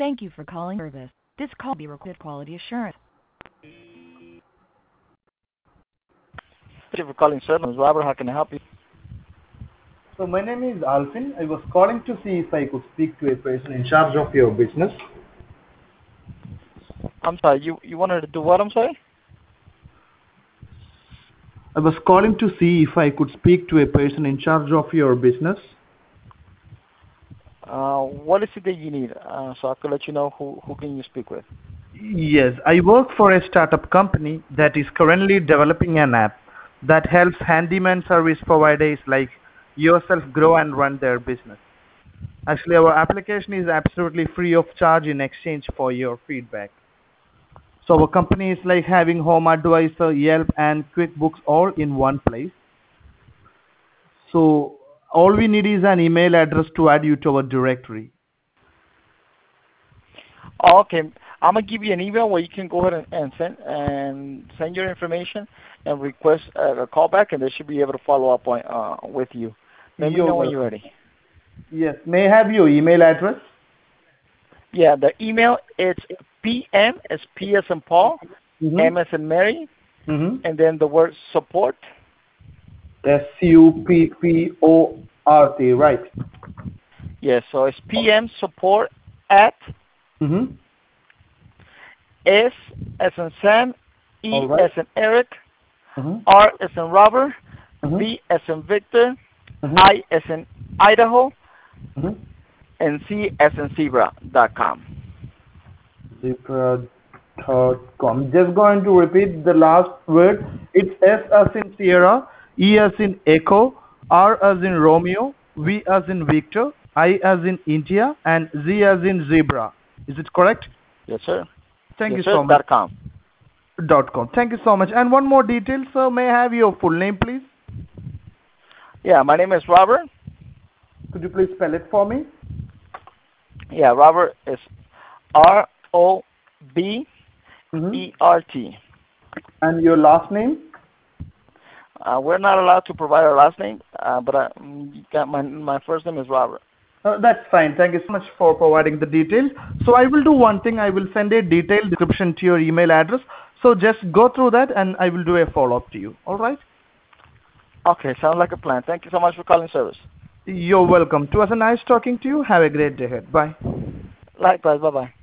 Thank you for calling service. This call will be recorded for quality assurance. Thank you for calling service. Robert, how can I help you? So my name is Alvin. I was calling to see if I could speak to a person in charge of your business. I'm sorry, you wanted to do what? I'm sorry? I was calling to see if I could speak to a person in charge of your business. What is it that you need? So I could let you know who can you speak with. Yes, I work for a startup company that is currently developing an app that helps handyman service providers like yourself grow and run their business. Actually, our application is absolutely free of charge in exchange for your feedback. So our company is like having Home Advisor, Yelp, and QuickBooks all in one place. So all we need is an email address to add you to our directory. Oh, okay, I'm gonna give you an email where you can go ahead and send your information and request a callback, and they should be able to follow up on with you. Let me know when you're ready. Yes, may I have your email address? Yeah, the email is PM as P as in Paul, M as in Mary, and then the word support. SUPPORT, right? Yes, so it's PM support at S as in Sam, E right. as in Eric, R as in Robert, V as in Victor, I as in Idaho, and C as in Zebra.com. Zebra.com. Just going to repeat the last word. It's S as in Sierra, E as in Echo, R as in Romeo, V as in Victor, I as in India, and Z as in Zebra. Is it correct? Yes, sir. Thank you sir. so much. .com. .com. Thank you so much. And one more detail, sir. May I have your full name, please? Yeah, my name is Robert. Could you please spell it for me? Yeah, Robert is ROBERT. And your last name? We're not allowed to provide our last name, but my first name is Robert. That's fine. Thank you so much for providing the details. So I will do one thing. I will send a detailed description to your email address. So just go through that and I will do a follow-up to you. All right? Okay, sounds like a plan. Thank you so much for calling service. You're welcome. It was a nice talking to you. Have a great day ahead. Bye. Likewise. Bye-bye.